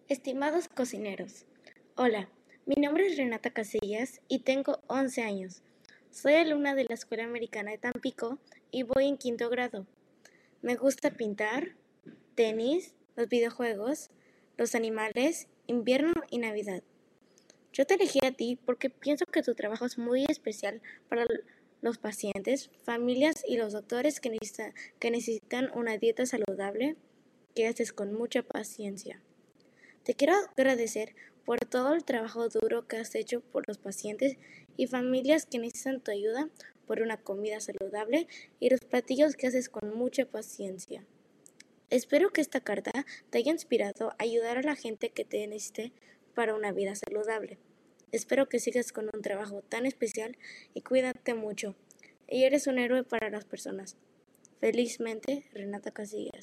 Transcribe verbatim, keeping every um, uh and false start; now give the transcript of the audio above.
Estimados cocineros, hola, mi nombre es Renata Casillas y tengo once años. Soy alumna de la Escuela Americana de Tampico y voy en quinto grado. Me gusta pintar, tenis, los videojuegos, los animales, invierno y Navidad. Yo te elegí a ti porque pienso que tu trabajo es muy especial para los pacientes, familias y los doctores que necesitan, que necesitan una dieta saludable que haces con mucha paciencia. Te quiero agradecer por todo el trabajo duro que has hecho por los pacientes y familias que necesitan tu ayuda, por una comida saludable y los platillos que haces con mucha paciencia. Espero que esta carta te haya inspirado a ayudar a la gente que te necesite para una vida saludable. Espero que sigas con un trabajo tan especial y cuídate mucho. Y eres un héroe para las personas. Felizmente, Renata Casillas.